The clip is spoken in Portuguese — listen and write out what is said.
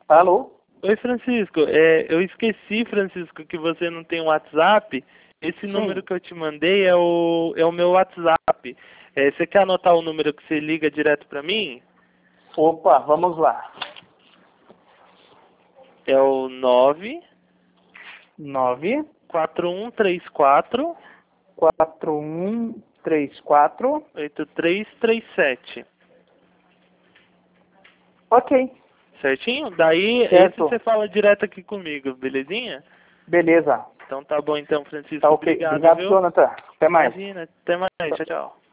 Alô? Oi, Francisco. Eu esqueci, Francisco, que você não tem WhatsApp. Esse número Sim. que eu te mandei é o meu WhatsApp. Você quer anotar o número que você liga direto para mim? Opa, vamos lá. É o 9 4134 4134. 8337. Ok, Certinho? Daí, esse certo. você fala direto aqui comigo, belezinha? Beleza. Então tá bom então, Tá Francisco. ok. Obrigado, Obrigado, viu? Jonathan. Até mais. Imagina. Até mais. Tchau, tchau.